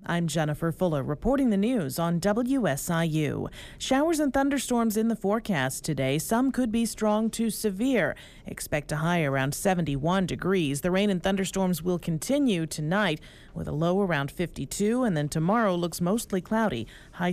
I'm Jennifer Fuller reporting the news on WSIU. Showers and thunderstorms in the forecast today. Some could be strong to severe. Expect a high around 71 degrees. The rain and thunderstorms will continue tonight with a low around 52, and then tomorrow looks mostly cloudy, high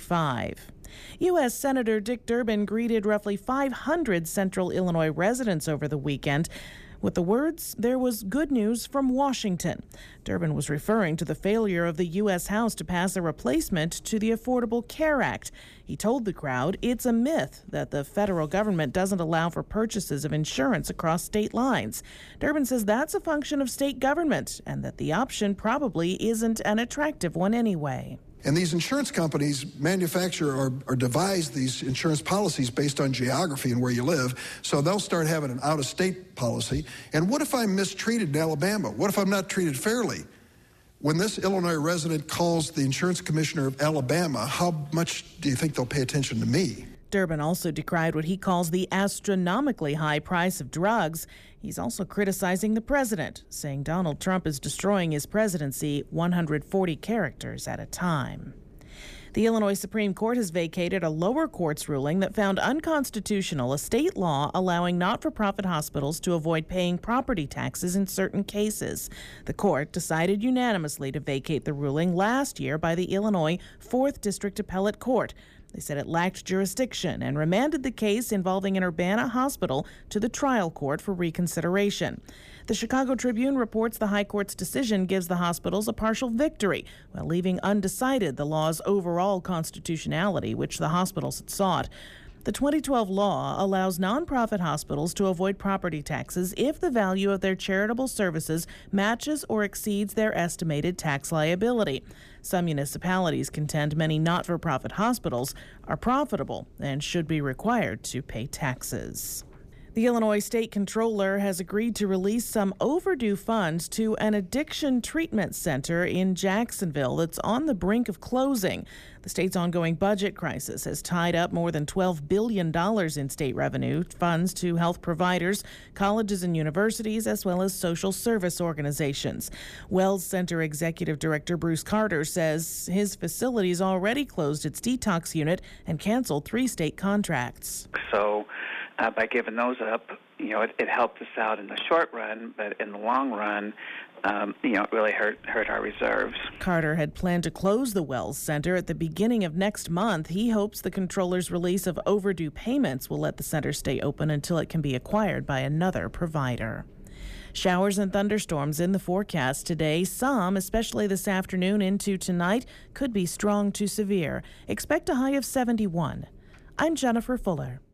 65. U.S. Senator Dick Durbin greeted roughly 500 Central Illinois residents over the weekend with the words, "There was good news from Washington." Durbin was referring to the failure of the U.S. House to pass a replacement to the Affordable Care Act. He told the crowd it's a myth that the federal government doesn't allow for purchases of insurance across state lines. Durbin says that's a function of state government and that the option probably isn't an attractive one anyway. And these insurance companies manufacture or devise these insurance policies based on geography and where you live. So they'll start having an out-of-state policy. And what if I'm mistreated in Alabama? What if I'm not treated fairly? When this Illinois resident calls the insurance commissioner of Alabama, how much do you think they'll pay attention to me? Durbin also decried what he calls the astronomically high price of drugs. He's also criticizing the president, saying Donald Trump is destroying his presidency 140 characters at a time. The Illinois Supreme Court has vacated a lower court's ruling that found unconstitutional a state law allowing not-for-profit hospitals to avoid paying property taxes in certain cases. The court decided unanimously to vacate the ruling last year by the Illinois 4th District Appellate Court. They said it lacked jurisdiction and remanded the case involving an Urbana hospital to the trial court for reconsideration. The Chicago Tribune reports the High Court's decision gives the hospitals a partial victory, while leaving undecided the law's overall constitutionality, which the hospitals had sought. The 2012 law allows nonprofit hospitals to avoid property taxes if the value of their charitable services matches or exceeds their estimated tax liability. Some municipalities contend many not-for-profit hospitals are profitable and should be required to pay taxes. The Illinois State Comptroller has agreed to release some overdue funds to an addiction treatment center in Jacksonville that's on the brink of closing. The state's ongoing budget crisis has tied up more than $12 billion in state revenue funds to health providers, colleges and universities, as well as social service organizations. Wells Center Executive Director Bruce Carter says his facility's already closed its detox unit and canceled 3 state contracts. So by giving those up, it helped us out in the short run, but in the long run, it really hurt our reserves. Carter had planned to close the Wells Center at the beginning of next month. He hopes the controller's release of overdue payments will let the center stay open until it can be acquired by another provider. Showers and thunderstorms in the forecast today. Some, especially this afternoon into tonight, could be strong to severe. Expect a high of 71. I'm Jennifer Fuller.